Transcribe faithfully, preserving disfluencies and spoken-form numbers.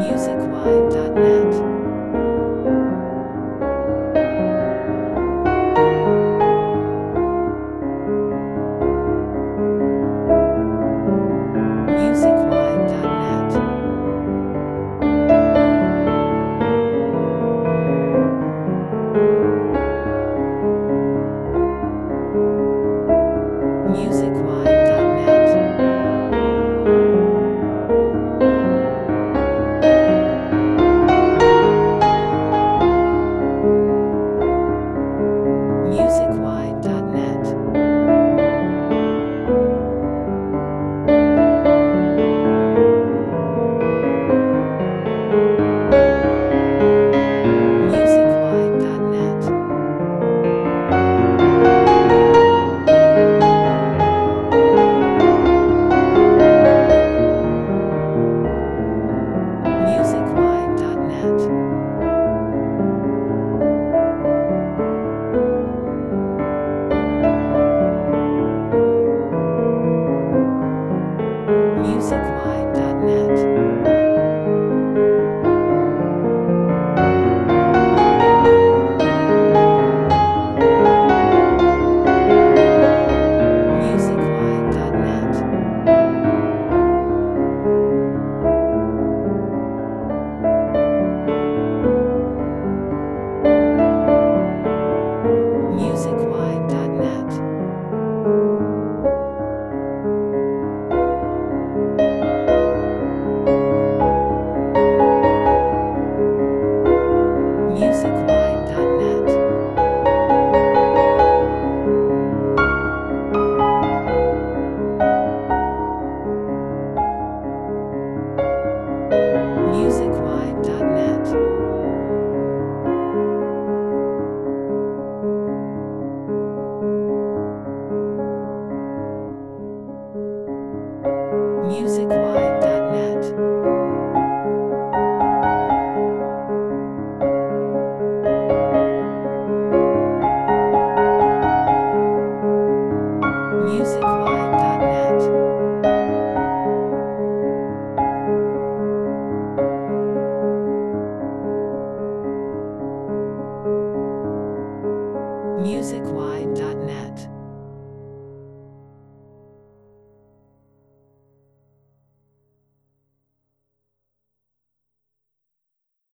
musicwide dot net. musicwide dot net. musicwide dot net. musicwide dot net. musicwide dot net. musicwide dot net. musicwide dot net. musicwide dot net. musicwide dot net. musicwide dot net. musicwide dot net. musicwide dot net. musicwide dot net. musicwide dot net.